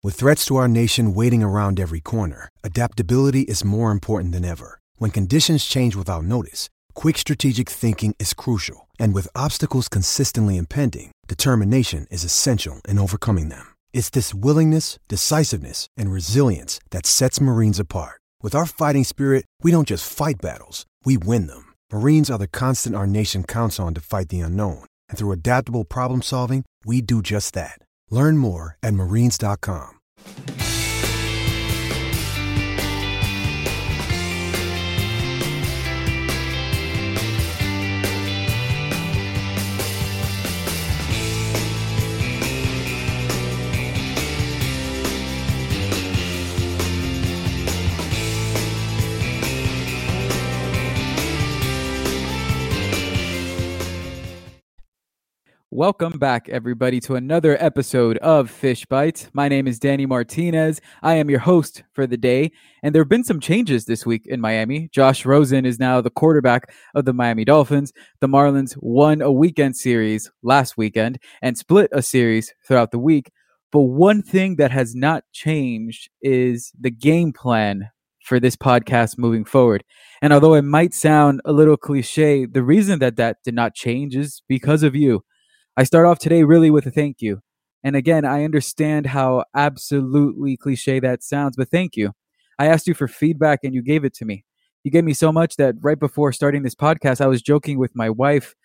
With threats to our nation waiting around every corner, adaptability is more important than ever. When conditions change without notice, quick strategic thinking is crucial. And with obstacles consistently impending, determination is essential in overcoming them. It's this willingness, decisiveness, and resilience that sets Marines apart. With our fighting spirit, we don't just fight battles, we win them. Marines are the constant our nation counts on to fight the unknown. And through adaptable problem solving, we do just that. Learn more at marines.com. Welcome back, everybody, to another episode of Fish Bites. My name is Danny Martinez. I am your host for the day, and there have been some changes this week in Miami. Josh Rosen is now the quarterback of the Miami Dolphins. The Marlins won a weekend series last weekend and split a series throughout the week. But one thing that has not changed is the game plan for this podcast moving forward. And although it might sound a little cliche, the reason that did not change is because of you. I start off today really with a thank you. And again, I understand how absolutely cliche that sounds, but thank you. I asked you for feedback and you gave it to me. You gave me so much that right before starting this podcast, I was joking with my wife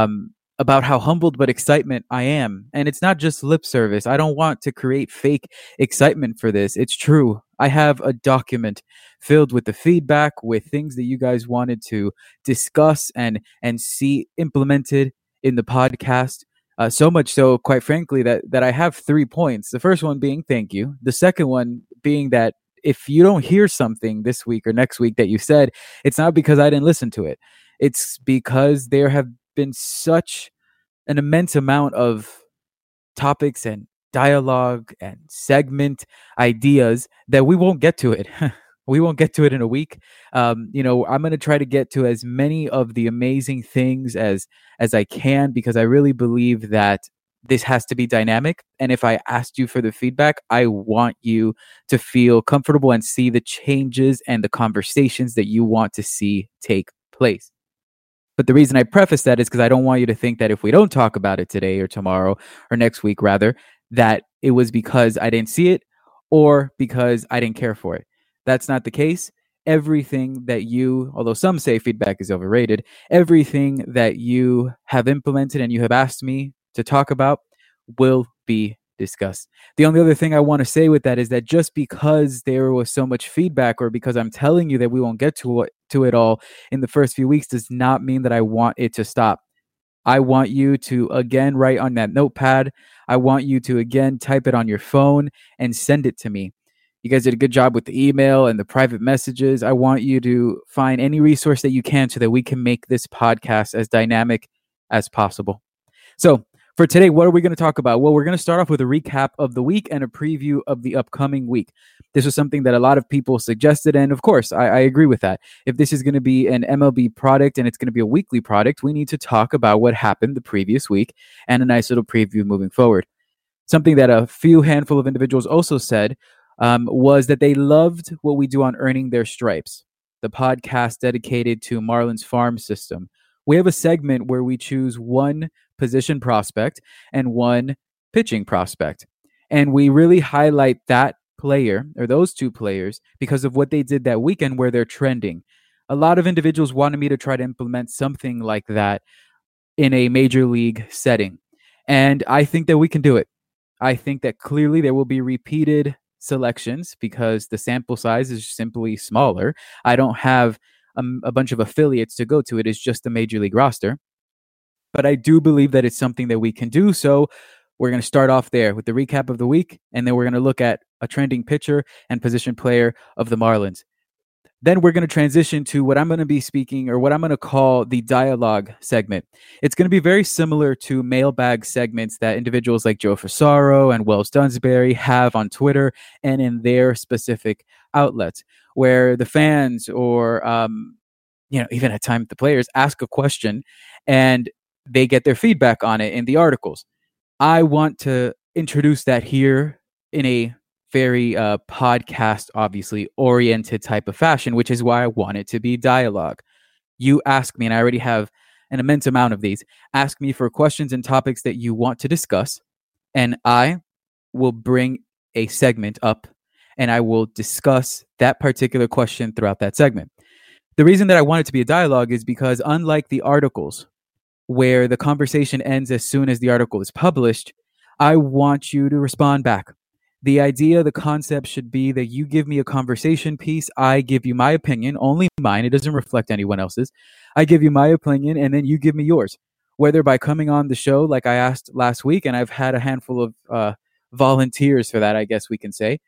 about how humbled but excitement I am. And it's not just lip service. I don't want to create fake excitement for this. It's true. I have a document filled with the feedback, with things that you guys wanted to discuss and see implemented in the podcast. So much so, quite frankly, that I have 3 points. The first one being thank you. The second one being that if you don't hear something this week or next week that you said, it's not because I didn't listen to it. It's because there have been such an immense amount of topics and dialogue and segment ideas that we won't get to it. We won't get to it in a week. I'm going to try to get to as many of the amazing things as I can, because I really believe that this has to be dynamic. And if I asked you for the feedback, I want you to feel comfortable and see the changes and the conversations that you want to see take place. But the reason I preface that is because I don't want you to think that if we don't talk about it today or tomorrow or next week, rather, that it was because I didn't see it or because I didn't care for it. That's not the case. Everything that you, although some say feedback is overrated, everything that you have implemented and you have asked me to talk about will be discussed. The only other thing I want to say with that is that just because there was so much feedback, or because I'm telling you that we won't get to it all in the first few weeks, does not mean that I want it to stop. I want you to, again, write on that notepad. I want you to, again, type it on your phone and send it to me. You guys did a good job with the email and the private messages. I want you to find any resource that you can so that we can make this podcast as dynamic as possible. So for today, what are we going to talk about? Well, we're going to start off with a recap of the week and a preview of the upcoming week. This was something that a lot of people suggested, and of course, I agree with that. If this is going to be an MLB product and it's going to be a weekly product, we need to talk about what happened the previous week and a nice little preview moving forward. Something that a few handful of individuals also said was that they loved what we do on Earning Their Stripes, the podcast dedicated to Marlins farm system. We have a segment where we choose one position prospect and one pitching prospect. And we really highlight that player or those two players because of what they did that weekend, where they're trending. A lot of individuals wanted me to try to implement something like that in a major league setting. And I think that we can do it. I think that clearly there will be repeated selections because the sample size is simply smaller. I don't have a bunch of affiliates to go to. It is just a major league roster. But I do believe that it's something that we can do. So we're going to start off there with the recap of the week, and then we're going to look at a trending pitcher and position player of the Marlins. Then we're going to transition to what I'm going to be speaking, or what I'm going to call the dialogue segment. It's going to be very similar to mailbag segments that individuals like Joe Fasaro and Wells Dunsbury have on Twitter and in their specific outlets, where the fans or, even at times the players ask a question and they get their feedback on it in the articles. I want to introduce that here in a very podcast, obviously, oriented type of fashion, which is why I want it to be dialogue. You ask me, and I already have an immense amount of these. Ask me for questions and topics that you want to discuss, and I will bring a segment up and I will discuss that particular question throughout that segment. The reason that I want it to be a dialogue is because, unlike the articles where the conversation ends as soon as the article is published, I want you to respond back. The idea, the concept should be that you give me a conversation piece. I give you my opinion, only mine. It doesn't reflect anyone else's. I give you my opinion, and then you give me yours. Whether by coming on the show, like I asked last week, and I've had a handful of volunteers for that, I guess we can say,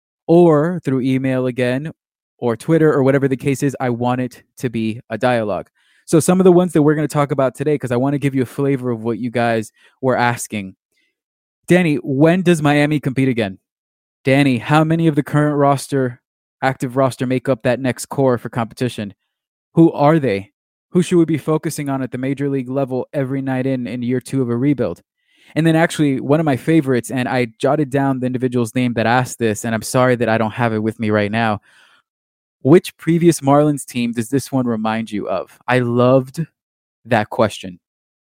or through email again, or Twitter, or whatever the case is, I want it to be a dialogue. So some of the ones that we're going to talk about today, because I want to give you a flavor of what you guys were asking. Danny, when does Miami compete again? Danny, how many of the current active roster, make up that next core for competition? Who are they? Who should we be focusing on at the major league level every night in year 2 of a rebuild? And then actually one of my favorites, and I jotted down the individual's name that asked this, and I'm sorry that I don't have it with me right now. Which previous Marlins team does this one remind you of? I loved that question.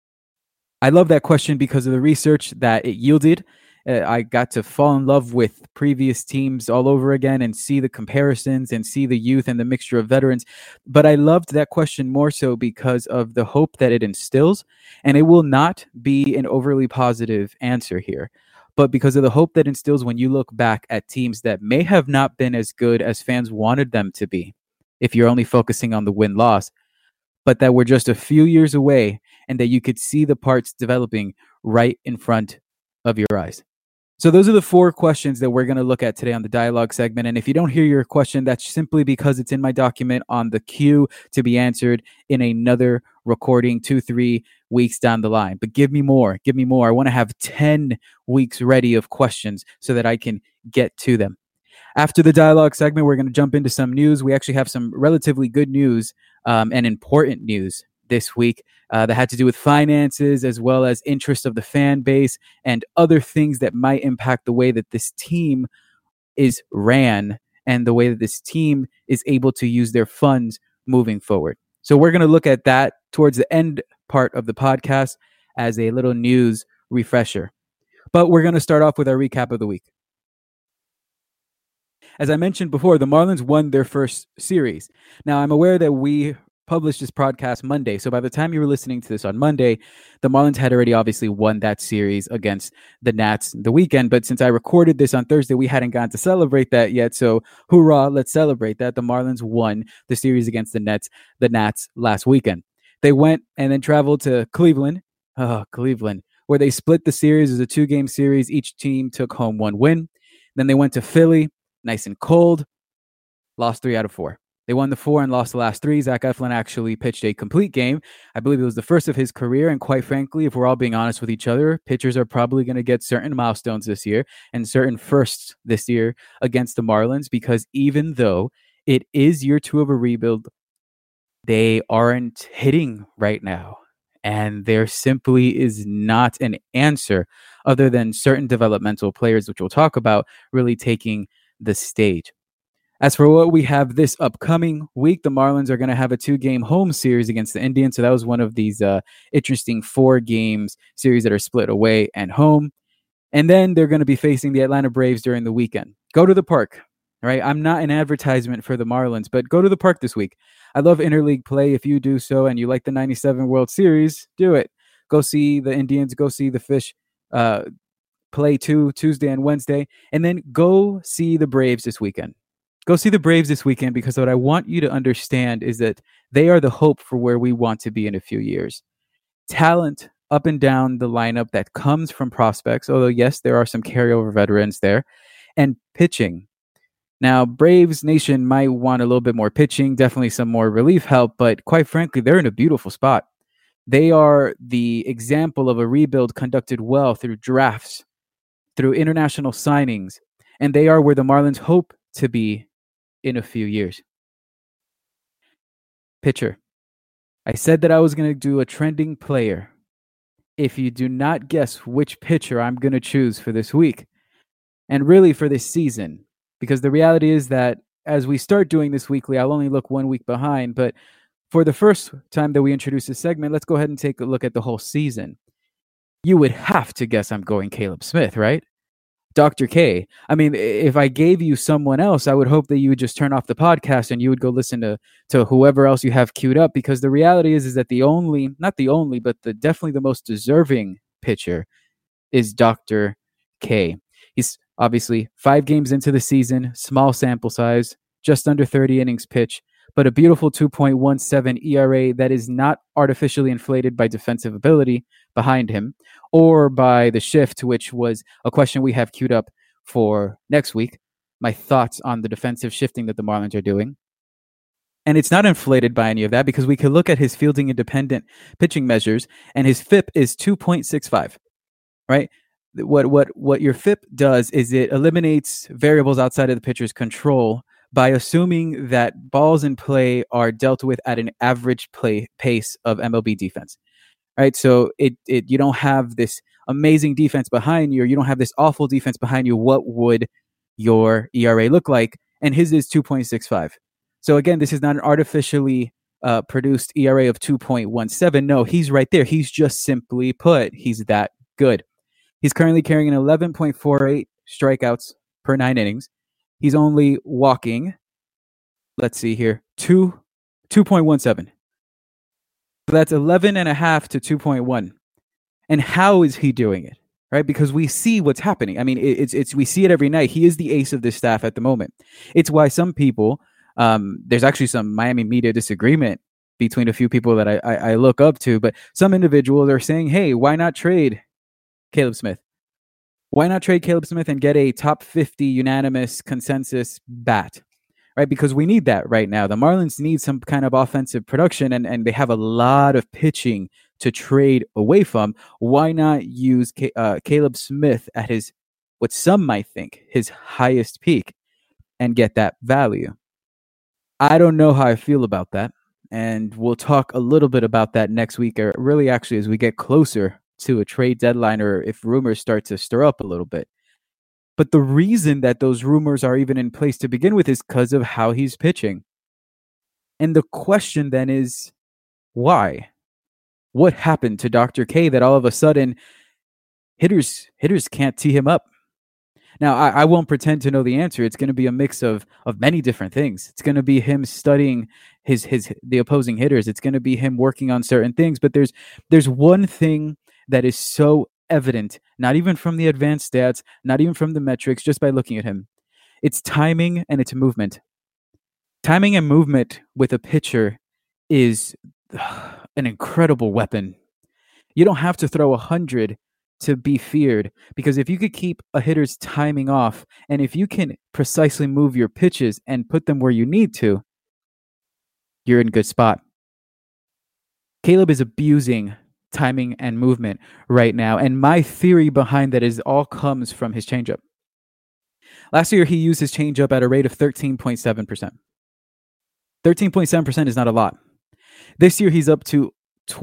I love that question because of the research that it yielded. I got to fall in love with previous teams all over again and see the comparisons and see the youth and the mixture of veterans. But I loved that question more so because of the hope that it instills. And it will not be an overly positive answer here, but because of the hope that instills when you look back at teams that may have not been as good as fans wanted them to be, if you're only focusing on the win-loss, but that we're just a few years away and that you could see the parts developing right in front of your eyes. So those are the 4 questions that we're going to look at today on the dialogue segment. And if you don't hear your question, that's simply because it's in my document on the queue to be answered in another recording 2-3 weeks down the line. But give me more. Give me more. I want to have 10 weeks ready of questions so that I can get to them. After the dialogue segment, we're going to jump into some news. We actually have some relatively good news and important news this week that had to do with finances as well as interest of the fan base and other things that might impact the way that this team is ran and the way that this team is able to use their funds moving forward. So we're going to look at that towards the end part of the podcast as a little news refresher. But we're going to start off with our recap of the week. As I mentioned before, the Marlins won their first series. Now, I'm aware that we published this podcast Monday, so by the time you were listening to this on Monday, the Marlins had already obviously won that series against the Nats the weekend. But since I recorded this on Thursday, we hadn't gotten to celebrate that yet. So hoorah, let's celebrate that. The Marlins won the series against the Nats last weekend. They went and then traveled to Cleveland, where they split the series as a 2-game series. Each team took home 1 win. Then they went to Philly, nice and cold, lost 3 out of 4. They won the 4 and lost the last 3. Zach Eflin actually pitched a complete game. I believe it was the first of his career. And quite frankly, if we're all being honest with each other, pitchers are probably going to get certain milestones this year and certain firsts this year against the Marlins, because even though it is year 2 of a rebuild, they aren't hitting right now. And there simply is not an answer other than certain developmental players, which we'll talk about, really taking the stage. As for what we have this upcoming week, the Marlins are going to have a 2-game home series against the Indians. So that was one of these interesting 4 games series that are split away and home. And then they're going to be facing the Atlanta Braves during the weekend. Go to the park, right? I'm not an advertisement for the Marlins, but go to the park this week. I love interleague play. If you do so and you like the 97 World Series, do it. Go see the Indians, go see the Fish play Tuesday and Wednesday, and then go see the Braves this weekend. Go see the Braves this weekend, because what I want you to understand is that they are the hope for where we want to be in a few years. Talent up and down the lineup that comes from prospects, although yes, there are some carryover veterans there, and pitching. Now, Braves Nation might want a little bit more pitching, definitely some more relief help, but quite frankly, they're in a beautiful spot. They are the example of a rebuild conducted well through drafts, through international signings, and they are where the Marlins hope to be in a few years. Pitcher. I said that I was going to do a trending player. If you do not guess which pitcher I'm going to choose for this week, and really for this season, because the reality is that as we start doing this weekly, I'll only look 1 week behind. But for the first time that we introduce this segment, let's go ahead and take a look at the whole season. You would have to guess I'm going Caleb Smith, right? Dr. K. I mean, if I gave you someone else, I would hope that you would just turn off the podcast and you would go listen to whoever else you have queued up, because the reality is that not the only, but definitely the most deserving pitcher is Dr. K. He's obviously 5 games into the season, small sample size, just under 30 innings pitched, but a beautiful 2.17 ERA that is not artificially inflated by defensive ability behind him or by the shift, which was a question we have queued up for next week. My thoughts on the defensive shifting that the Marlins are doing. And it's not inflated by any of that, because we could look at his fielding independent pitching measures, and his FIP is 2.65, right? What your FIP does is it eliminates variables outside of the pitcher's control by assuming that balls in play are dealt with at an average play pace of MLB defense. Right, so you don't have this amazing defense behind you, or you don't have this awful defense behind you. What would your ERA look like? And his is 2.65. So again, this is not an artificially produced ERA of 2.17. No, he's right there. He's just simply put, he's that good. He's currently carrying an 11.48 strikeouts per 9 innings. He's only walking, let's see here, 2.17. So that's 11.5 to 2.1. And how is he doing it? Right? Because we see what's happening. I mean, we see it every night. He is the ace of this staff at the moment. It's why some people, there's actually some Miami media disagreement between a few people that I look up to, but some individuals are saying, hey, why not trade Caleb Smith? Why not trade Caleb Smith and get a top 50 unanimous consensus bat? Right, because we need that right now. The Marlins need some kind of offensive production, and they have a lot of pitching to trade away from. Why not use Caleb Smith at his, what some might think, his highest peak, and get that value? I don't know how I feel about that, and we'll talk a little bit about that next week, or really actually as we get closer to a trade deadline, or if rumors start to stir up a little bit. But the reason that those rumors are even in place to begin with is because of how he's pitching. And the question then is, why? What happened to Dr. K that all of a sudden hitters can't tee him up? Now, I won't pretend to know the answer. It's going to be a mix of many different things. It's going to be him studying the opposing hitters. It's going to be him working on certain things. But there's one thing that is so evident, not even from the advanced stats, not even from the metrics, just by looking at him. It's timing and it's movement. Timing and movement with a pitcher is an incredible weapon. You don't have to throw 100 to be feared, because if you could keep a hitter's timing off, and if you can precisely move your pitches and put them where you need to, you're in a good spot. Caleb is abusing timing and movement right now, and my theory behind that is all comes from his changeup. Last year, he used his changeup at a rate of 13.7%. 13.7% is not a lot. This year, he's up to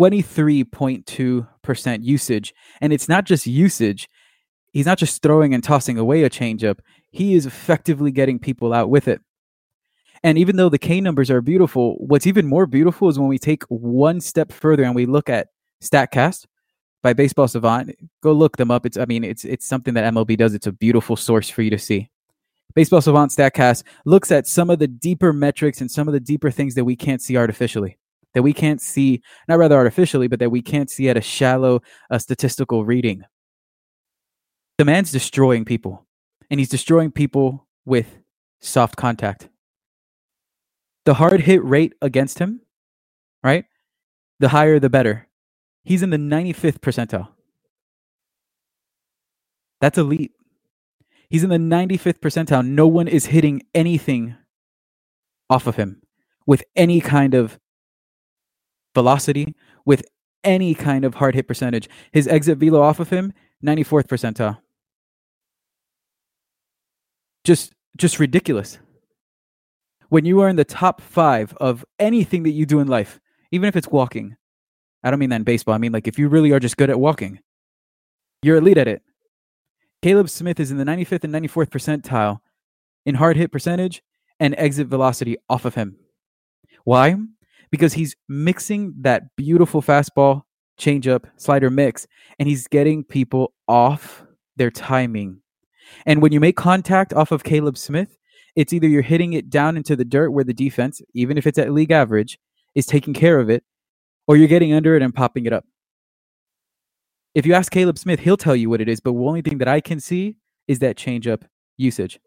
23.2% usage, and it's not just usage. He's not just throwing and tossing away a changeup. He is effectively getting people out with it. And even though the K numbers are beautiful, what's even more beautiful is when we take one step further and we look at StatCast by Baseball Savant. Go look them up. It's something that MLB does. It's a beautiful source for you to see. Baseball Savant StatCast looks at some of the deeper metrics and some of the deeper things that we can't see artificially. That we can't see, not rather artificially, but that we can't see at a shallow statistical reading. The man's destroying people, and he's destroying people with soft contact. The hard hit rate against him, right? The higher, the better. He's in the 95th percentile. That's elite. He's in the 95th percentile. No one is hitting anything off of him with any kind of velocity, with any kind of hard hit percentage. His exit velo off of him, 94th percentile. Just ridiculous. When you are in the top 5 of anything that you do in life, even if it's walking, I don't mean that in baseball. I mean, like, if you really are just good at walking, you're elite at it. Caleb Smith is in the 95th and 94th percentile in hard hit percentage and exit velocity off of him. Why? Because he's mixing that beautiful fastball, changeup, slider mix, and he's getting people off their timing. And when you make contact off of Caleb Smith, it's either you're hitting it down into the dirt where the defense, even if it's at league average, is taking care of it, or you're getting under it and popping it up. If you ask Caleb Smith, he'll tell you what it is, but the only thing that I can see is that changeup usage.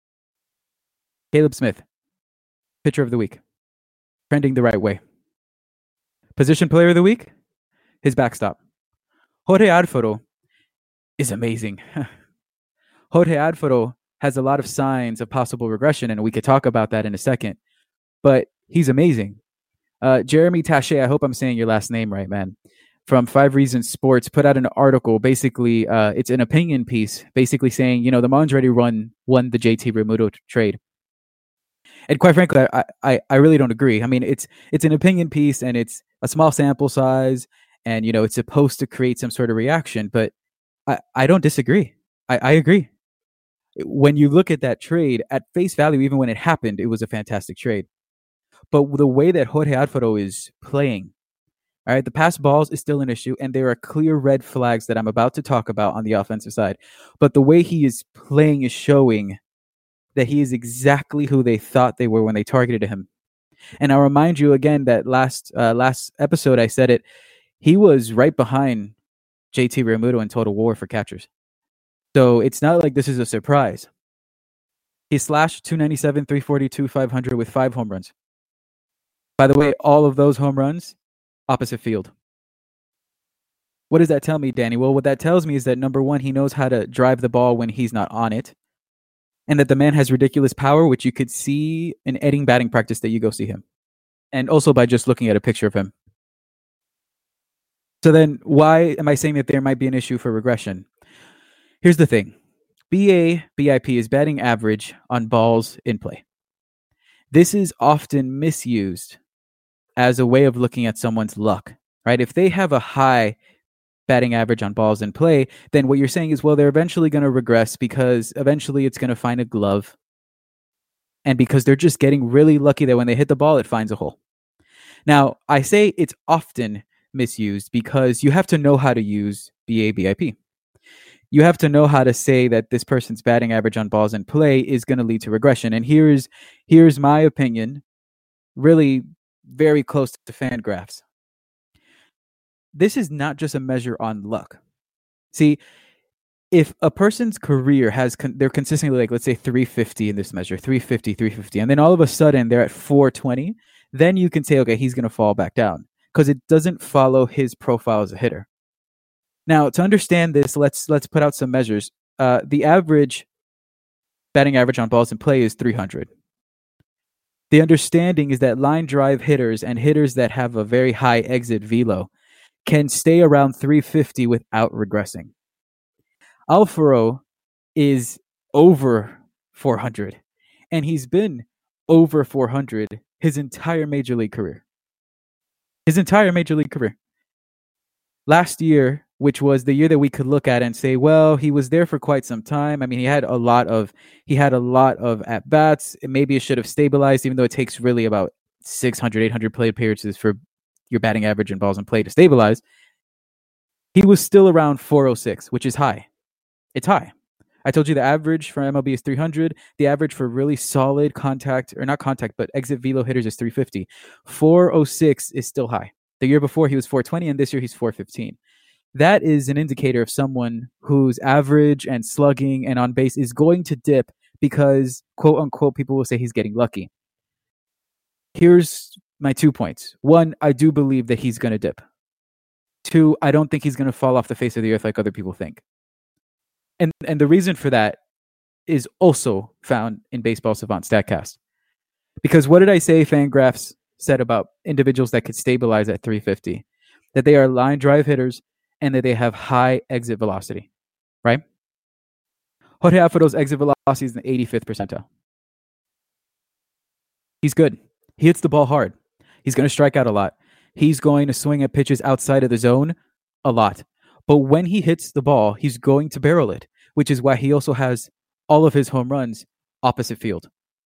Caleb Smith, pitcher of the week, trending the right way. Position player of the week, his backstop. Jorge Alfaro is amazing. Jorge Alfaro has a lot of signs of possible regression, and we could talk about that in a second, but he's amazing. Jeremy Taché, I hope I'm saying your last name right, man, from 5 Reasons Sports, put out an article. Basically, it's an opinion piece, basically saying, the Marlins already won the JT Realmuto trade. And quite frankly, I really don't agree. I mean, it's an opinion piece, and it's a small sample size, and, it's supposed to create some sort of reaction, but I don't disagree. I agree. When you look at that trade, at face value, even when it happened, it was a fantastic trade. But the way that Jorge Alfaro is playing, all right, the pass balls is still an issue, and there are clear red flags that I'm about to talk about on the offensive side. But the way he is playing is showing that he is exactly who they thought they were when they targeted him. And I'll remind you again that last episode I said it, he was right behind JT Realmuto in total WAR for catchers. So it's not like this is a surprise. He slashed 297, 342, 500 with 5 home runs. By the way, all of those home runs, opposite field. What does that tell me, Danny? Well, what that tells me is that, number one, he knows how to drive the ball when he's not on it, and that the man has ridiculous power, which you could see in any batting practice that you go see him, and also by just looking at a picture of him. So why am I saying that there might be an issue for regression? Here's the thing. BIP is batting average on balls in play. This is often misused as a way of looking at someone's luck, right? If they have a high batting average on balls in play, then what you're saying is, well, they're eventually going to regress because eventually it's going to find a glove. And because they're just getting really lucky that when they hit the ball, it finds a hole. Now, I say it's often misused because you have to know how to use BIP. You have to know how to say that this person's batting average on balls in play is going to lead to regression. And here's my opinion, really very close to Fangraphs. This is not just a measure on luck. See, if a person's career they're consistently like, let's say 350 in this measure, 350, and then all of a sudden they're at 420, then you can say, okay, he's going to fall back down because it doesn't follow his profile as a hitter. Now, to understand this, let's put out some measures. The average batting average on balls in play is 300. The understanding is that line drive hitters and hitters that have a very high exit velo can stay around 350 without regressing. Alfaro is over 400, and he's been over 400 his entire major league career. Last year, which was the year that we could look at and say, well, he was there for quite some time. I mean, he had a lot of at bats. Maybe it should have stabilized, even though it takes really about 600, 800 plate appearances for your batting average and balls in play to stabilize. He was still around 406, which is high. It's high. I told you the average for MLB is 300. The average for really solid but exit velo hitters is 350. 406 is still high. The year before he was 420, and this year he's 415. That is an indicator of someone whose average and slugging and on base is going to dip because, quote unquote, people will say he's getting lucky. Here's my 2 points. 1, I do believe that he's going to dip. 2, I don't think he's going to fall off the face of the earth like other people think. And the reason for that is also found in Baseball Savant StatCast. Because what did I say Fangraphs said about individuals that could stabilize at 350? That they are line drive hitters and that they have high exit velocity, right? Jorge Alfaro's exit velocity is in the 85th percentile. He's good. He hits the ball hard. He's going to strike out a lot. He's going to swing at pitches outside of the zone a lot. But when he hits the ball, he's going to barrel it, which is why he also has all of his home runs opposite field.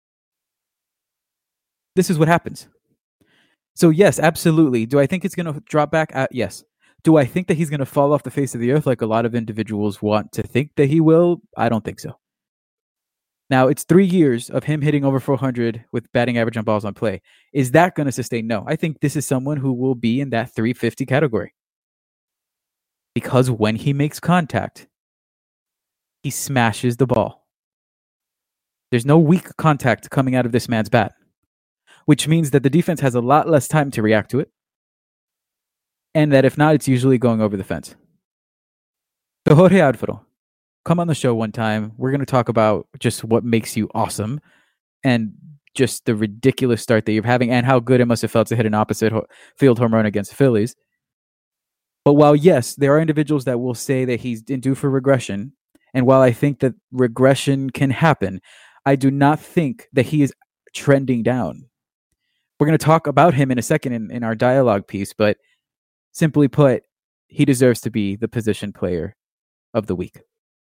This is what happens. So yes, absolutely. Do I think it's going to drop back? Yes. Do I think that he's going to fall off the face of the earth like a lot of individuals want to think that he will? I don't think so. Now, it's 3 years of him hitting over 400 with batting average on balls on play. Is that going to sustain? No. I think this is someone who will be in that 350 category. Because when he makes contact, he smashes the ball. There's no weak contact coming out of this man's bat, which means that the defense has a lot less time to react to it. And that if not, it's usually going over the fence. So Jorge Alfaro, come on the show one time. We're going to talk about just what makes you awesome and just the ridiculous start that you're having and how good it must have felt to hit an opposite field home run against the Phillies. But while, yes, there are individuals that will say that he's due for regression, and while I think that regression can happen, I do not think that he is trending down. We're going to talk about him in a second in our dialogue piece, but simply put, he deserves to be the position player of the week.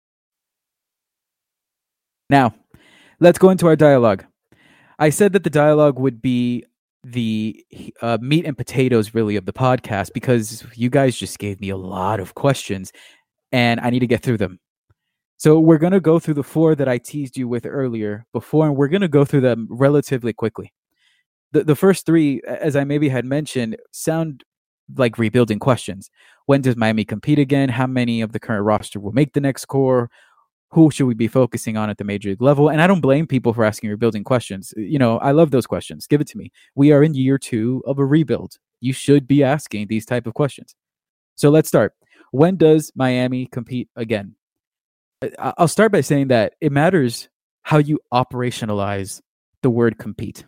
Now, let's go into our dialogue. I said that the dialogue would be the meat and potatoes, really, of the podcast because you guys just gave me a lot of questions and I need to get through them. So we're going to go through the 4 that I teased you with earlier before, and we're going to go through them relatively quickly. The first 3, as I maybe had mentioned, sound like rebuilding questions. When does Miami compete again? How many of the current roster will make the next core? Who should we be focusing on at the major league level? And I don't blame people for asking rebuilding questions. I love those questions. Give it to me. We are in year 2 of a rebuild. You should be asking these type of questions. So let's start. When does Miami compete again? I'll start by saying that it matters how you operationalize the word compete.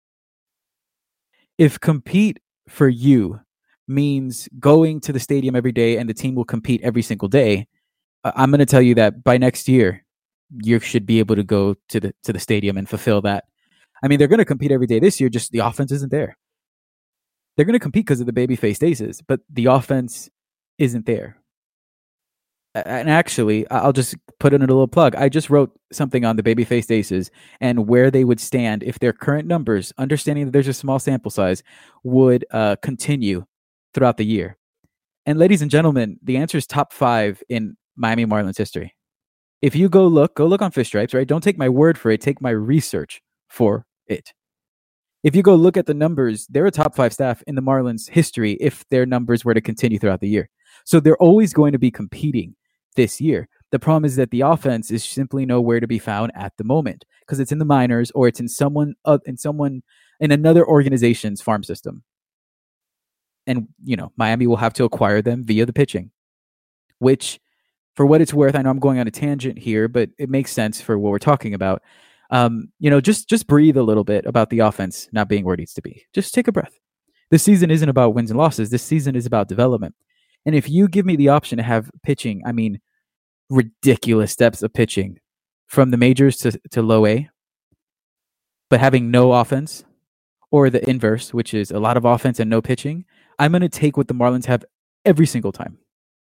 If compete for you means going to the stadium every day and the team will compete every single day, I'm going to tell you that by next year, you should be able to go to the stadium and fulfill that. I mean, they're going to compete every day this year, just the offense isn't there. They're going to compete because of the baby-faced aces, but the offense isn't there. And actually, I'll just put in a little plug. I just wrote something on the baby-faced aces and where they would stand if their current numbers, understanding that there's a small sample size, would continue throughout the year. And ladies and gentlemen, the answer is top 5 in Miami Marlins history. If you go look on Fish Stripes, right? Don't take my word for it. Take my research for it. If you go look at the numbers, they're a top 5 staff in the Marlins history if their numbers were to continue throughout the year. So they're always going to be competing this year. The problem is that the offense is simply nowhere to be found at the moment because it's in the minors or it's in another organization's farm system. And, Miami will have to acquire them via the pitching, which, for what it's worth, I know I'm going on a tangent here, but it makes sense for what we're talking about. Just breathe a little bit about the offense not being where it needs to be. Just take a breath. This season isn't about wins and losses. This season is about development. And if you give me the option to have pitching, I mean, ridiculous depths of pitching from the majors to low A, but having no offense, or the inverse, which is a lot of offense and no pitching, I'm going to take what the Marlins have every single time.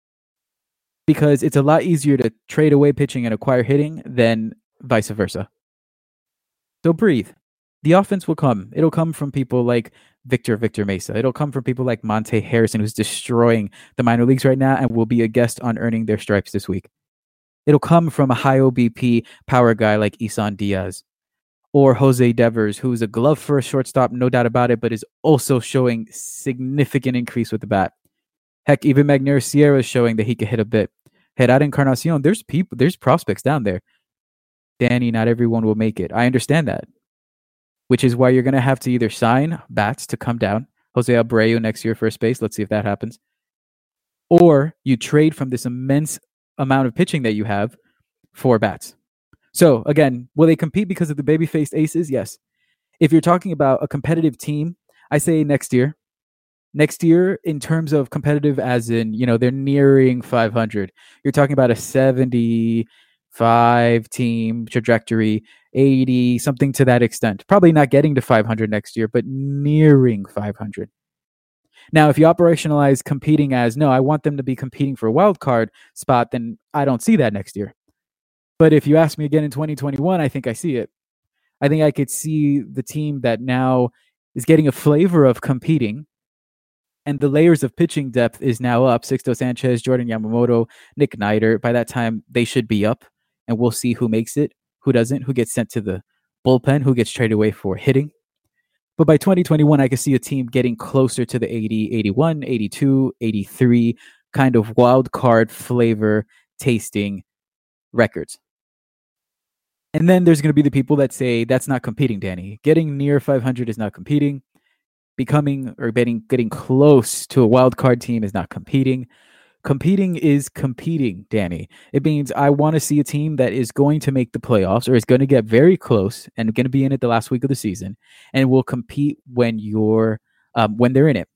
Because it's a lot easier to trade away pitching and acquire hitting than vice versa. So breathe. The offense will come. It'll come from people like Victor Mesa. It'll come from people like Monte Harrison, who's destroying the minor leagues right now and will be a guest on Earning Their Stripes this week. It'll come from a high OBP power guy like Isan Diaz or Jose Devers, who's a glove for a shortstop, no doubt about it, but is also showing significant increase with the bat. Heck, even Magneuris Sierra is showing that he can hit a bit. Gerard Encarnacion, there's prospects down there. Danny, not everyone will make it. I understand that. Which is why you're going to have to either sign bats to come down, Jose Abreu next year first base, let's see if that happens, or you trade from this immense amount of pitching that you have for bats. So again, will they compete because of the baby-faced aces? Yes. If you're talking about a competitive team, I say next year. Next year, in terms of competitive, as in, they're nearing 500. You're talking about a 75 team trajectory, 80, something to that extent. Probably not getting to 500 next year, but nearing 500. Now, if you operationalize competing as, no, I want them to be competing for a wild card spot, then I don't see that next year. But if you ask me again in 2021, I think I see it. I think I could see the team that now is getting a flavor of competing, and the layers of pitching depth is now up. Sixto Sanchez, Jordan Yamamoto, Nick Neidert. By that time, they should be up, and we'll see who makes it, who doesn't, who gets sent to the bullpen, who gets traded away for hitting. But by 2021, I could see a team getting closer to the 80, 81, 82, 83 kind of wild card flavor tasting records. And then there's going to be the people that say that's not competing, Danny. Getting near 500 is not competing. Becoming or getting close to a wild card team is not competing. Competing is competing, Danny. It means I want to see a team that is going to make the playoffs or is going to get very close and going to be in it the last week of the season and will compete when they're in it.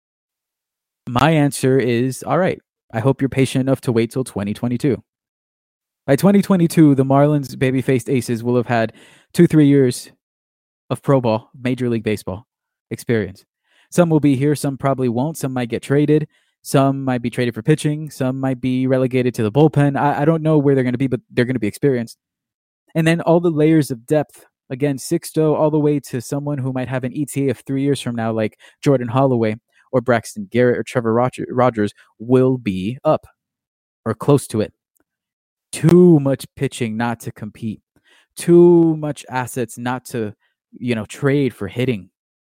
My answer is, all right, I hope you're patient enough to wait till 2022. By 2022, the Marlins baby-faced aces will have had 2-3 years of pro ball, Major League Baseball experience. Some will be here, some probably won't. Some might get traded. Some might be traded for pitching. Some might be relegated to the bullpen. I don't know where they're going to be, but they're going to be experienced. And then all the layers of depth, again, Sixto all the way to someone who might have an ETA of 3 years from now, like Jordan Holloway or Braxton Garrett or Trevor Rogers, will be up or close to it. Too much pitching not to compete. Too much assets not to, trade for hitting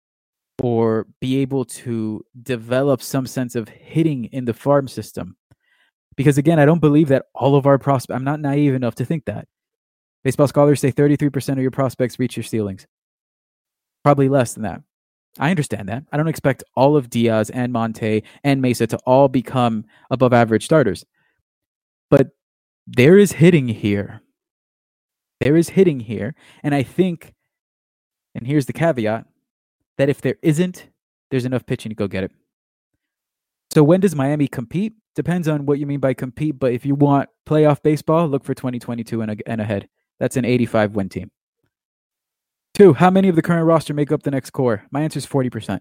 or be able to develop some sense of hitting in the farm system. Because again, I don't believe that all of our prospects, I'm not naive enough to think that. Baseball scholars say 33% of your prospects reach your ceilings. Probably less than that. I understand that. I don't expect all of Diaz and Monte and Mesa to all become above average starters. But there is hitting here. There is hitting here. And I think, and here's the caveat, that if there isn't, there's enough pitching to go get it. So when does Miami compete? Depends on what you mean by compete. But if you want playoff baseball, look for 2022 and ahead. That's an 85 win team. 2, how many of the current roster make up the next core? My answer is 40%.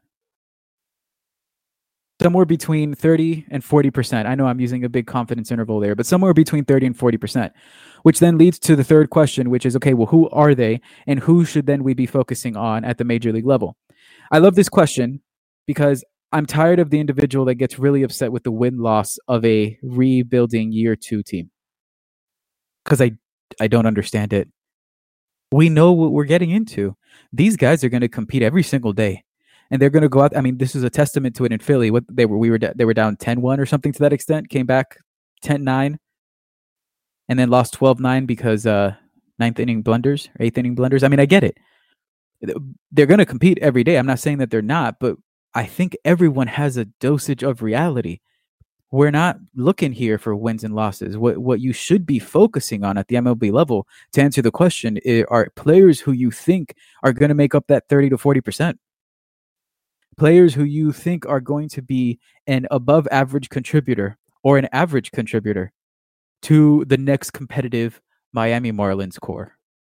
Somewhere between 30 and 40%. I know I'm using a big confidence interval there, but somewhere between 30 and 40%, which then leads to the third question, which is, okay, well, who are they and who should then we be focusing on at the major league level? I love this question because I'm tired of the individual that gets really upset with the win-loss of a rebuilding year 2 team because I don't understand it. We know what we're getting into. These guys are going to compete every single day. And they're going to go out. I mean, this is a testament to it in Philly. They were down 10-1 or something to that extent. Came back 10-9, and then lost 12-9 because 9th inning blunders or 8th inning blunders. I mean, I get it. They're going to compete every day. I'm not saying that they're not, but I think everyone has a dosage of reality. We're not looking here for wins and losses. What you should be focusing on at the MLB level, to answer the question, are players who you think are going to make up that 30 to 40%. Players who you think are going to be an above average contributor or an average contributor to the next competitive Miami Marlins core.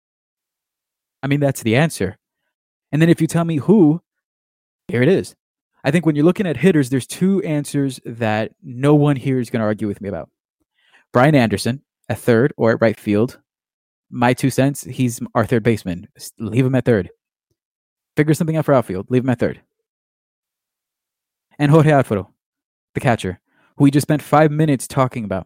I mean, that's the answer. And then if you tell me who, here it is. I think when you're looking at hitters, there's 2 answers that no one here is going to argue with me about. Brian Anderson at third or at right field. My 2 cents, he's our third baseman. Leave him at third. Figure something out for outfield. Leave him at third. And Jorge Alfaro, the catcher, who we just spent 5 minutes talking about.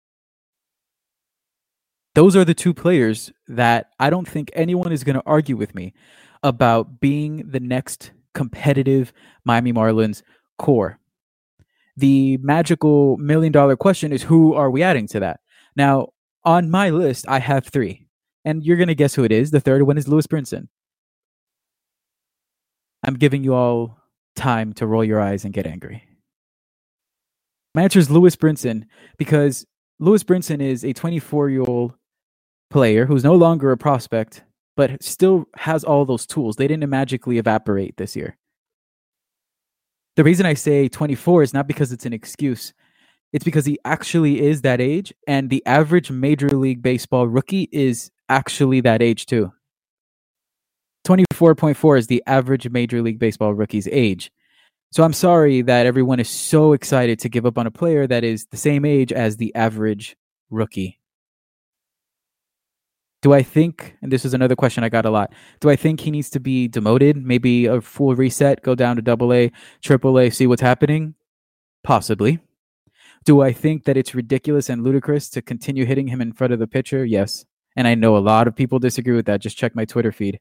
Those are the 2 players that I don't think anyone is going to argue with me about being the next competitive Miami Marlins core. The magical $1 million question is, who are we adding to that? Now, on my list, I have 3. And you're going to guess who it is. The third one is Lewis Brinson. I'm giving you all time to roll your eyes and get angry. My answer is Lewis Brinson, because Lewis Brinson is a 24-year-old player who's no longer a prospect, but still has all those tools. They didn't magically evaporate this year. The reason I say 24 is not because it's an excuse. It's because he actually is that age, and the average Major League Baseball rookie is actually that age too. 24.4 is the average Major League Baseball rookie's age. So I'm sorry that everyone is so excited to give up on a player that is the same age as the average rookie. Do I think, and this is another question I got a lot, do I think he needs to be demoted? Maybe a full reset, go down to AA, AAA, see what's happening? Possibly. Do I think that it's ridiculous and ludicrous to continue hitting him in front of the pitcher? Yes. And I know a lot of people disagree with that. Just check my Twitter feed.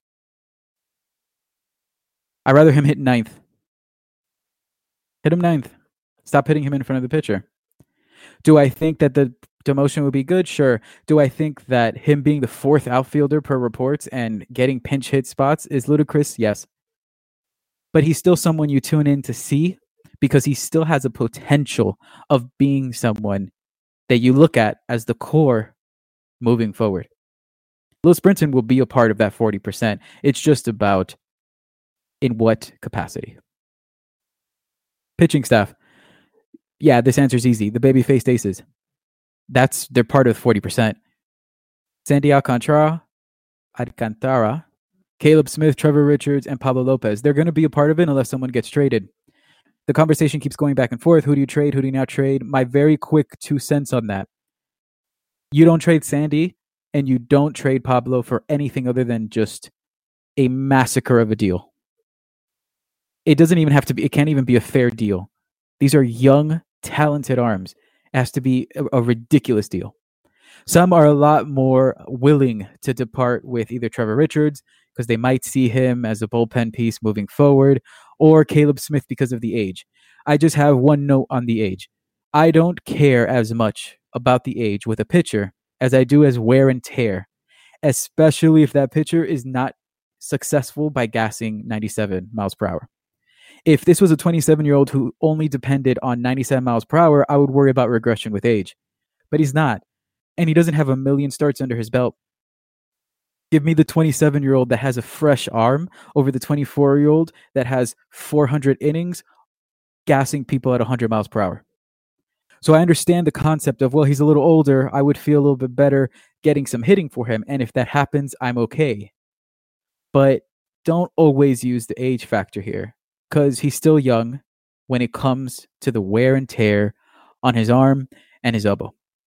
I'd rather him hit ninth. Hit him ninth. Stop hitting him in front of the pitcher. Do I think that the demotion would be good? Sure. Do I think that him being the fourth outfielder per reports and getting pinch hit spots is ludicrous? Yes. But he's still someone you tune in to see because he still has a potential of being someone that you look at as the core moving forward. Lewis Brinson will be a part of that 40%. It's just about in what capacity. Pitching staff. Yeah, this answer is easy. The baby-faced aces. They're part of 40%. Sandy Alcantara, Caleb Smith, Trevor Richards, and Pablo Lopez. They're going to be a part of it unless someone gets traded. The conversation keeps going back and forth. Who do you trade? Who do you not trade? My very quick 2 cents on that. You don't trade Sandy and you don't trade Pablo for anything other than just a massacre of a deal. It doesn't even have to be, it can't even be a fair deal. These are young, talented arms. It has to be a ridiculous deal. Some are a lot more willing to depart with either Trevor Richards because they might see him as a bullpen piece moving forward, or Caleb Smith because of the age. I just have one note on the age. I don't care as much about the age with a pitcher as I do as wear and tear, especially if that pitcher is not successful by gassing 97 miles per hour. If this was a 27-year-old who only depended on 97 miles per hour, I would worry about regression with age. But he's not. And he doesn't have a million starts under his belt. Give me the 27-year-old that has a fresh arm over the 24-year-old that has 400 innings gassing people at 100 miles per hour. So I understand the concept of, well, he's a little older. I would feel a little bit better getting some hitting for him. And if that happens, I'm okay. But don't always use the age factor here because he's still young when it comes to the wear and tear on his arm and his elbow.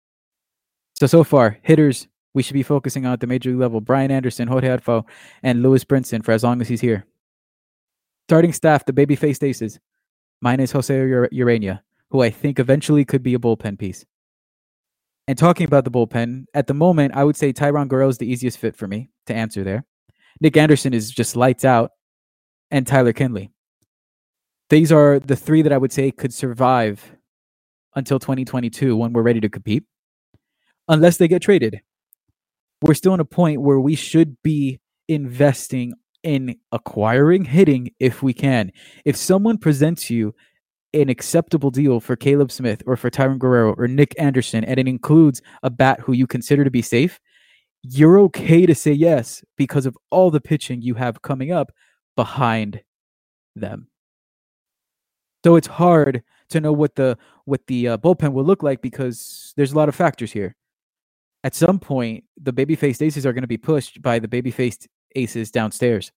So far, hitters we should be focusing on at the major league level: Brian Anderson, Jorge Adfo, and Lewis Brinson for as long as he's here. Starting staff, the baby-faced aces. Mine is Jose Urania, who I think eventually could be a bullpen piece. And talking about the bullpen, at the moment, I would say Tyrone Guerrero is the easiest fit for me to answer there. Nick Anderson is just lights out, and Tyler Kinley. These are the three that I would say could survive until 2022 when we're ready to compete, unless they get traded. We're still in a point where we should be investing in acquiring hitting if we can. If someone presents you an acceptable deal for Caleb Smith or for Tyrone Guerrero or Nick Anderson, and it includes a bat who you consider to be safe, you're okay to say yes because of all the pitching you have coming up behind them. So it's hard to know what the bullpen will look like because there's a lot of factors here. At some point, the baby-faced aces are going to be pushed by the baby-faced aces downstairs.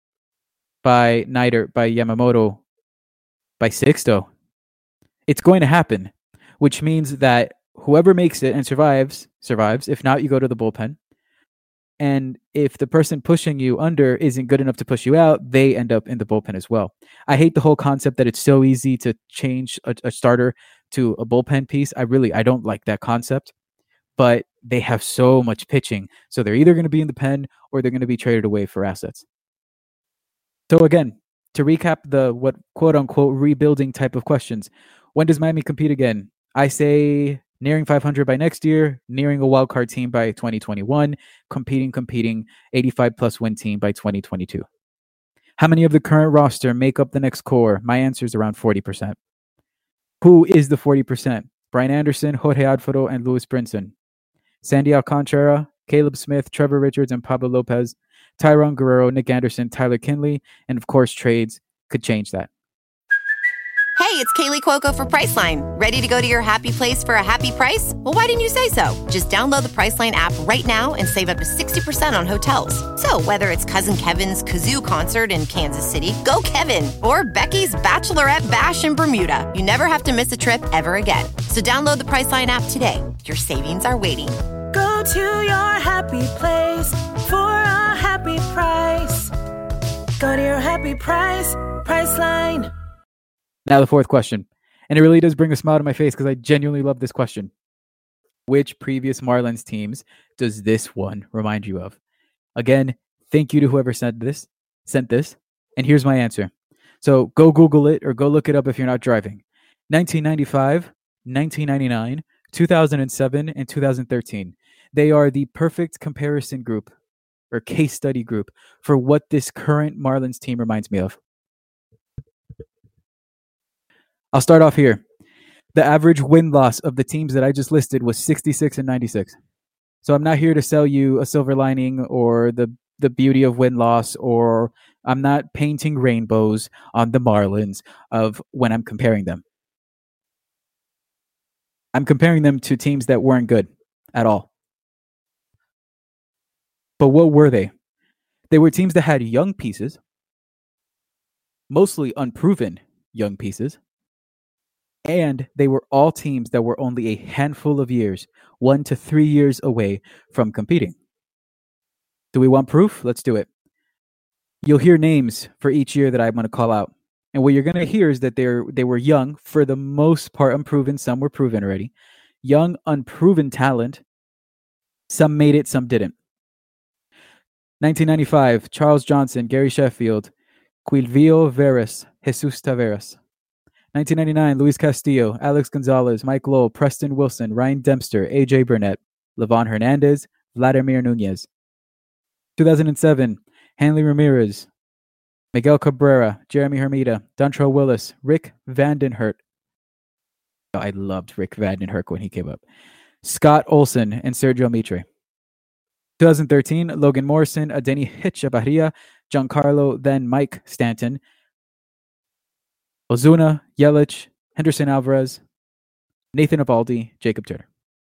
By Neidert, by Yamamoto, by Sixto. It's going to happen, which means that whoever makes it and survives. If not, you go to the bullpen. And if the person pushing you under isn't good enough to push you out, they end up in the bullpen as well. I hate the whole concept that it's so easy to change a starter to a bullpen piece. I don't like that concept. But they have so much pitching. So they're either going to be in the pen or they're going to be traded away for assets. So again, to recap the what quote unquote rebuilding type of questions, when does Miami compete again? I say nearing 500 by next year, nearing a wild card team by 2021, competing, 85 plus win team by 2022. How many of the current roster make up the next core? My answer is around 40%. Who is the 40%? Brian Anderson, Jorge Adfo, and Lewis Brinson. Sandy Alcantara, Caleb Smith, Trevor Richards, and Pablo Lopez, Tyrone Guerrero, Nick Anderson, Tyler Kinley, and of course, trades could change that. Hey, it's Kaylee Cuoco for Priceline. Ready to go to your happy place for a happy price? Well, why didn't you say so? Just download the Priceline app right now and save up to 60% on hotels. So whether it's Cousin Kevin's Kazoo Concert in Kansas City, go Kevin, or Becky's Bachelorette Bash in Bermuda, you never have to miss a trip ever again. So download the Priceline app today. Your savings are waiting. Go to your happy place for a happy price. Go to your happy price, Priceline. Now the fourth question. And it really does bring a smile to my face because I genuinely love this question. Which previous Marlins teams does this one remind you of? Again, thank you to whoever sent this. And here's my answer. So go Google it or go look it up if you're not driving. 1995, 1999, 2007, and 2013. They are the perfect comparison group or case study group for what this current Marlins team reminds me of. I'll start off here. The average win-loss of the teams that I just listed was 66 and 96. So I'm not here to sell you a silver lining or the beauty of win-loss, or I'm not painting rainbows on the Marlins of when I'm comparing them. I'm comparing them to teams that weren't good at all. But what were they? They were teams that had young pieces, mostly unproven young pieces, and they were all teams that were only a handful of years, 1 to 3 years away from competing. Do we want proof? Let's do it. You'll hear names for each year that I'm going to call out. And what you're going to hear is that they were young, for the most part unproven. Some were proven already. Young, unproven talent. Some made it, some didn't. 1995, Charles Johnson, Gary Sheffield, Quilvio Veras, Jesus Taveras. 1999, Luis Castillo, Alex Gonzalez, Mike Lowell, Preston Wilson, Ryan Dempster, AJ Burnett, Levon Hernandez, Vladimir Nunez. 2007, Hanley Ramirez, Miguel Cabrera, Jeremy Hermida, Dontrell Willis, Rick Vandenhert. Oh, I loved Rick Vandenhert when he came up. Scott Olson and Sergio Mitre. 2013, Logan Morrison, Adeni Hitchabarria, Giancarlo, then Mike Stanton, Ozuna, Yelich, Henderson Alvarez, Nathan Eovaldi, Jacob Turner.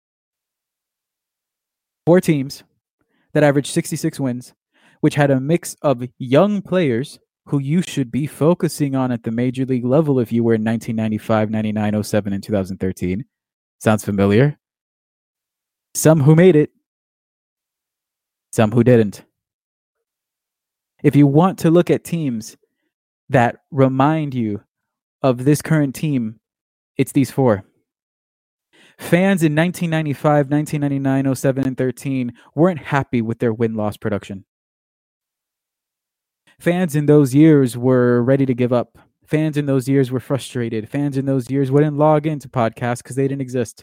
4 teams that averaged 66 wins, which had a mix of young players who you should be focusing on at the major league level if you were in 1995, 99, 07, and 2013. Sounds familiar? Some who made it, some who didn't. If you want to look at teams that remind you of this current team, it's these 4. Fans in 1995, 1999, 07, and 13 weren't happy with their win-loss production. Fans in those years were ready to give up. Fans in those years were frustrated. Fans in those years wouldn't log into podcasts because they didn't exist.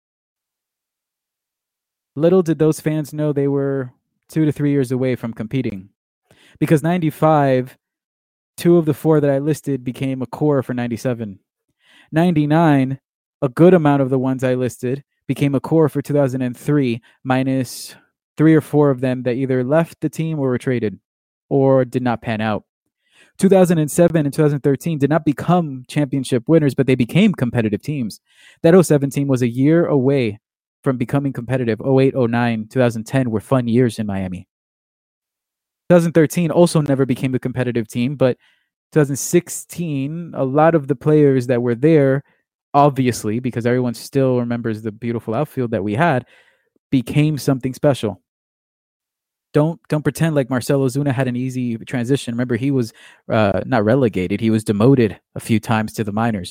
Little did those fans know they were 2 to 3 years away from competing. Because 95, 2 of the 4 that I listed became a core for 97. 99, a good amount of the ones I listed became a core for 2003, minus 3 or 4 of them that either left the team or were traded or did not pan out. 2007 and 2013 did not become championship winners, but they became competitive teams. That 07 team was a year away from becoming competitive. 08, 09, 2010 were fun years in Miami. 2013 also never became a competitive team, but 2016, a lot of the players that were there, obviously, because everyone still remembers the beautiful outfield that we had, became something special. Don't pretend like Marcell Ozuna had an easy transition. Remember, he was not relegated. He was demoted a few times to the minors.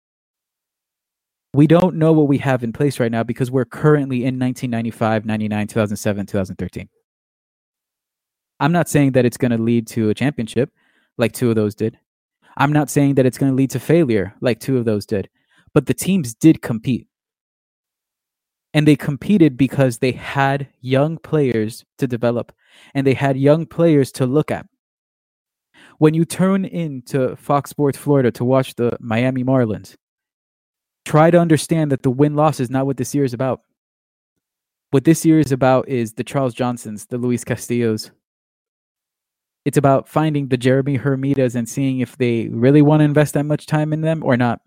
We don't know what we have in place right now because we're currently in 1995, 99, 2007, 2013. I'm not saying that it's going to lead to a championship like 2 of those did. I'm not saying that it's going to lead to failure like 2 of those did. But the teams did compete. And they competed because they had young players to develop. And they had young players to look at. When you turn into Fox Sports Florida to watch the Miami Marlins, try to understand that the win-loss is not what this year is about. What this year is about is the Charles Johnsons, the Luis Castillos. It's about finding the Jeremy Hermidas and seeing if they really want to invest that much time in them or not.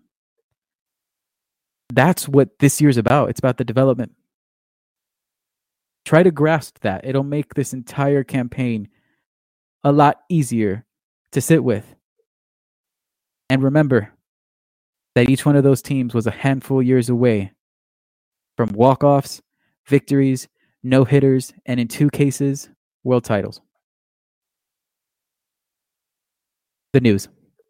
That's what this year's about. It's about the development. Try to grasp that. It'll make this entire campaign a lot easier to sit with. And remember that each one of those teams was a handful of years away from walk-offs, victories, no-hitters, and in 2 cases, world titles. The news.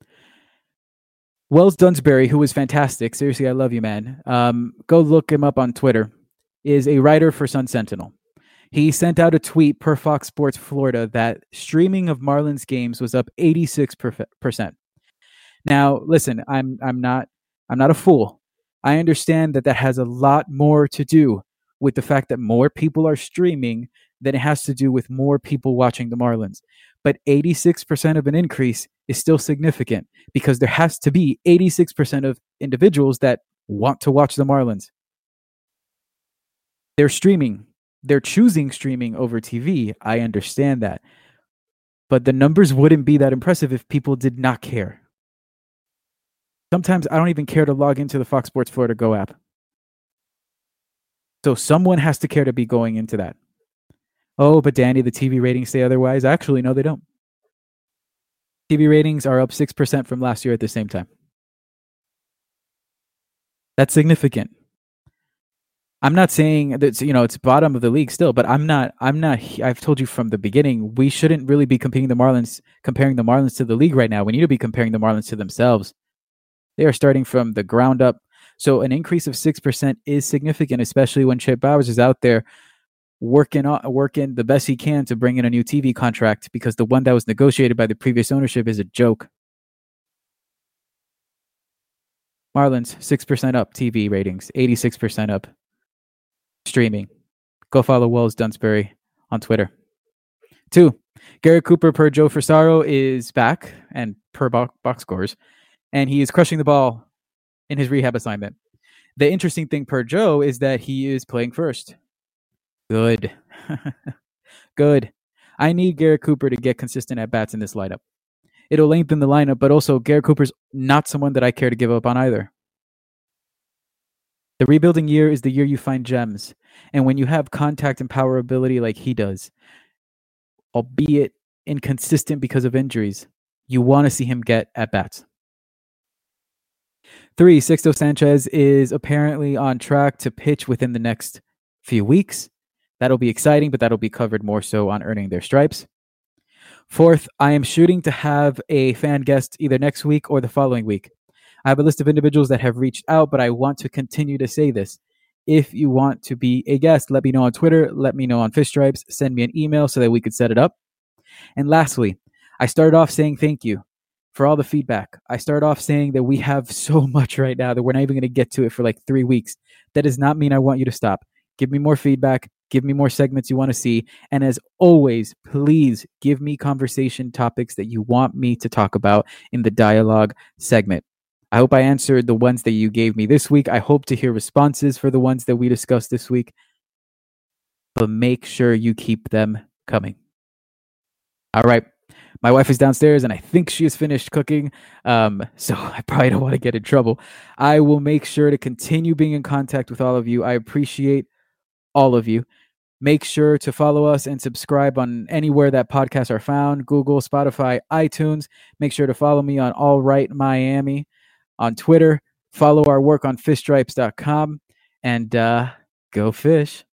Wells Dunsbury, who was fantastic, seriously, I love you, man. Go look him up on Twitter, is a writer for Sun Sentinel. He sent out a tweet per Fox Sports Florida that streaming of Marlins games was up 86%. Now, listen, I'm not a fool. I understand that has a lot more to do with the fact that more people are streaming than it has to do with more people watching the Marlins. But 86% of an increase is still significant because there has to be 86% of individuals that want to watch the Marlins. They're streaming. They're choosing streaming over TV. I understand that. But the numbers wouldn't be that impressive if people did not care. Sometimes I don't even care to log into the Fox Sports Florida Go app. So someone has to care to be going into that. Oh, but Danny, the TV ratings say otherwise. Actually, no, they don't. TV ratings are up 6% from last year at the same time. That's significant. I'm not saying that it's bottom of the league still, but I've told you from the beginning, we shouldn't really be comparing the Marlins to the league right now. We need to be comparing the Marlins to themselves. They are starting from the ground up. So an increase of 6% is significant, especially when Chip Bowers is out there working the best he can to bring in a new TV contract, because the one that was negotiated by the previous ownership is a joke. Marlins, 6% up TV ratings, 86% up streaming. Go follow Wells Dunsbury on Twitter. 2, Garrett Cooper per Joe Frisaro is back and per box scores, and he is crushing the ball in his rehab assignment. The interesting thing per Joe is that he is playing first. Good. Good. I need Garrett Cooper to get consistent at-bats in this lineup. It'll lengthen the lineup, but also Garrett Cooper's not someone that I care to give up on either. The rebuilding year is the year you find gems. And when you have contact and power ability like he does, albeit inconsistent because of injuries, you want to see him get at-bats. 3, Sixto Sanchez is apparently on track to pitch within the next few weeks. That'll be exciting, but that'll be covered more so on Earning Their Stripes. 4th, I am shooting to have a fan guest either next week or the following week. I have a list of individuals that have reached out, but I want to continue to say this. If you want to be a guest, let me know on Twitter, let me know on Fish Stripes, send me an email so that we could set it up. And lastly, I started off saying thank you for all the feedback. I started off saying that we have so much right now that we're not even going to get to it for like 3 weeks. That does not mean I want you to stop. Give me more feedback. Give me more segments you want to see. And as always, please give me conversation topics that you want me to talk about in the dialogue segment. I hope I answered the ones that you gave me this week. I hope to hear responses for the ones that we discussed this week. But make sure you keep them coming. All right. My wife is downstairs and I think she has finished cooking. So I probably don't want to get in trouble. I will make sure to continue being in contact with all of you. I appreciate all of you. Make sure to follow us and subscribe on anywhere that podcasts are found: Google, Spotify, iTunes. Make sure to follow me on All Right Miami on Twitter. Follow our work on fishstripes.com and go fish.